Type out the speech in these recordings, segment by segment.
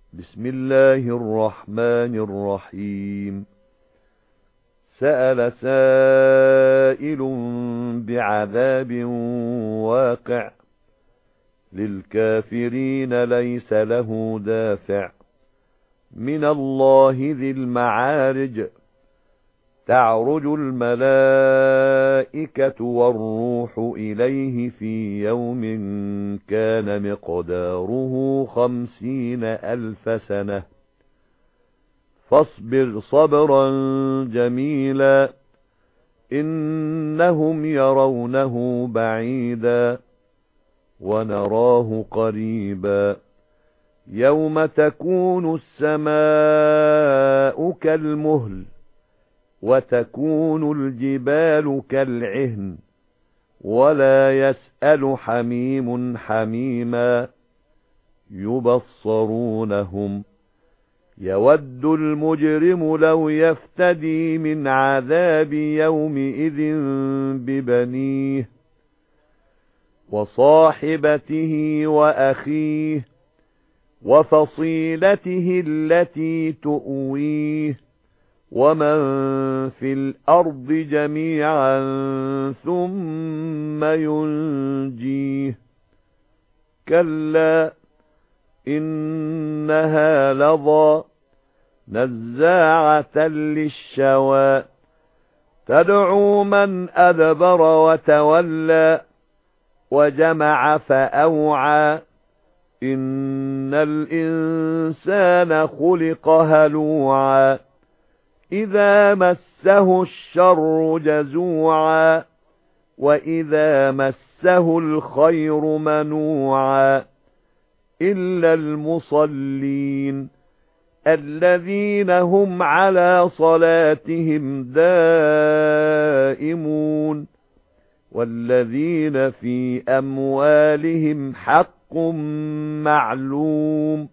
بسم الله الرحمن الرحيم. سأل سائل بعذاب واقع للكافرين ليس له دافع من الله ذي المعارج. تعرج الملائكة والروح إليه في يوم كان مقداره 50,000 سنة فاصبر صبرا جميلا إنهم يرونه بعيدا ونراه قريبا يوم تكون السماء كالمهل وتكون الجبال كالعهن ولا يسأل حميم حميما يبصرونهم يود المجرم لو يفتدي من عذاب يومئذ ببنيه وصاحبته وأخيه وفصيلته التي تؤويه ومن في الأرض جميعا ثم ينجيه كلا إنها لظى نزاعة للشوى تدعو من أدبر وتولى وجمع فأوعى إن الإنسان خلق هلوعا إذا مسه الشر جزوعا وإذا مسه الخير منوعا إلا المصلين الذين هم على صلاتهم دائمون والذين في أموالهم حق معلوم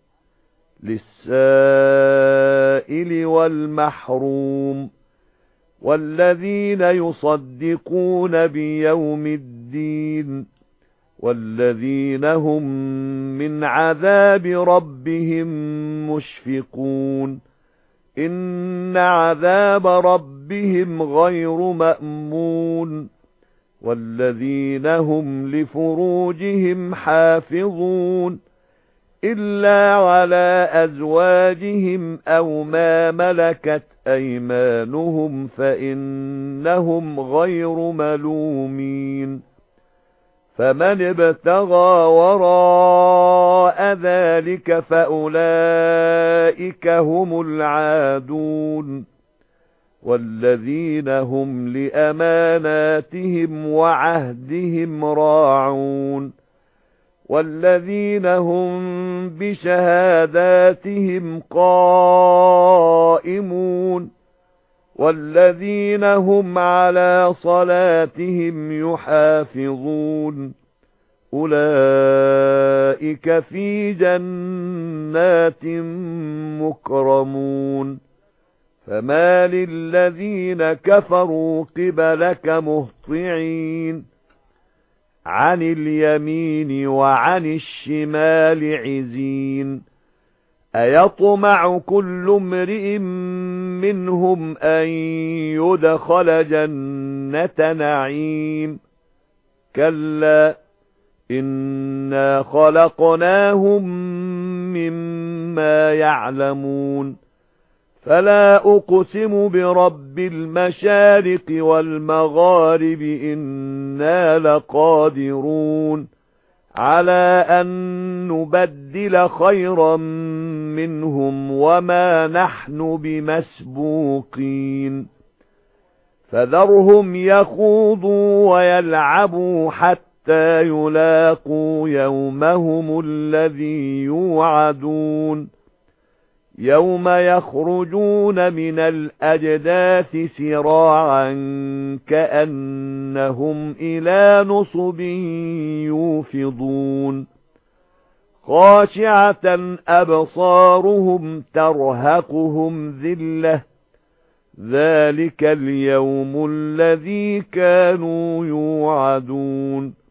للسائل والمحروم والذين يصدقون بيوم الدين والذين هم من عذاب ربهم مشفقون إن عذاب ربهم غير مأمون والذين هم لفروجهم حافظون إلا على أزواجهم أو ما ملكت أيمانهم فإنهم غير ملومين فمن ابتغى وراء ذلك فأولئك هم العادون والذين هم لأماناتهم وعهدهم راعون والذين هم بشهاداتهم قائمون والذين هم على صلاتهم يحافظون أولئك في جنات مكرمون فما للذين كفروا قبلك مهطعين عن اليمين وعن الشمال عزين أيطمع كل امرئ منهم أن يدخل جنة نعيم كلا إنا خلقناهم مما يعلمون فلا أقسم برب المشارق والمغارب إنا لقادرون على أن نبدل خيرا منهم وما نحن بمسبوقين فذرهم يخوضوا ويلعبوا حتى يلاقوا يومهم الذي يوعدون يوم يخرجون من الأجداث سراعا كأنهم إلى نصب يوفضون خاشعة أبصارهم ترهقهم ذلة ذلك اليوم الذي كانوا يوعدون